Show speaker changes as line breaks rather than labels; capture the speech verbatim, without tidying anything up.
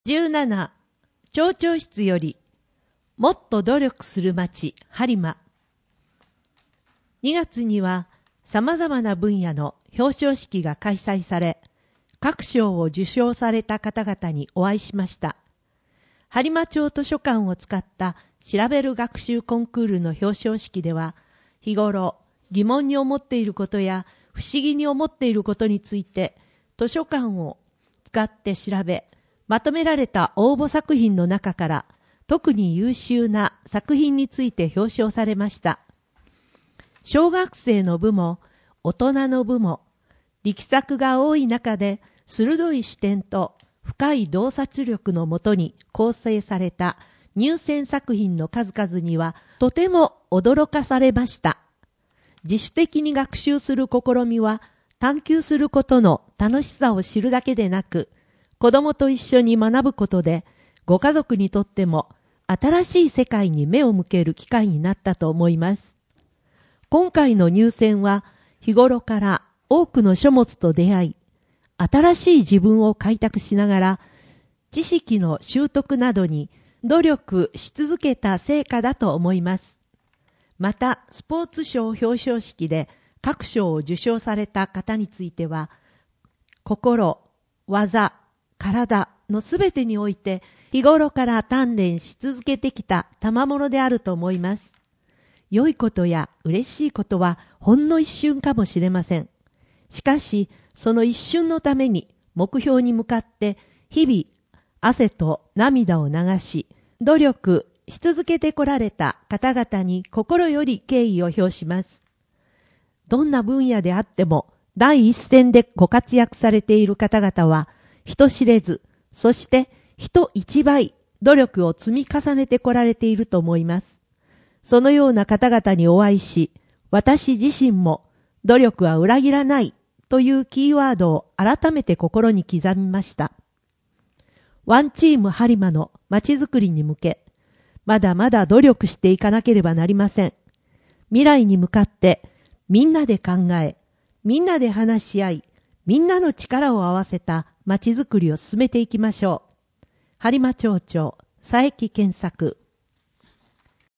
じゅうなな、町長室より、もっと努力する町、播磨。にがつには、様々な分野の表彰式が開催され、各賞を受賞された方々にお会いしました。播磨町図書館を使った調べる学習コンクールの表彰式では、日頃疑問に思っていることや不思議に思っていることについて、図書館を使って調べ、まとめられた応募作品の中から特に優秀な作品について表彰されました。小学生の部も大人の部も力作が多い中で鋭い視点と深い洞察力のもとに構成された入選作品の数々にはとても驚かされました。自主的に学習する試みは探求することの楽しさを知るだけでなく、子供と一緒に学ぶことで、ご家族にとっても新しい世界に目を向ける機会になったと思います。今回の入選は、日頃から多くの書物と出会い、新しい自分を開拓しながら、知識の習得などに努力し続けた成果だと思います。また、スポーツ賞表彰式で各賞を受賞された方については、心、技、体のすべてにおいて日頃から鍛錬し続けてきた賜物であると思います。良いことや嬉しいことはほんの一瞬かもしれません。しかし、その一瞬のために目標に向かって日々汗と涙を流し、努力し続けてこられた方々に心より敬意を表します。どんな分野であっても第一線でご活躍されている方々は人知れず、そして人一倍努力を積み重ねてこられていると思います。そのような方々にお会いし、私自身も努力は裏切らないというキーワードを改めて心に刻みました。ワンチーム播磨の街づくりに向け、まだまだ努力していかなければなりません。未来に向かってみんなで考え、みんなで話し合い、みんなの力を合わせた街づくりを進めていきましょう。播磨町長、佐伯健作。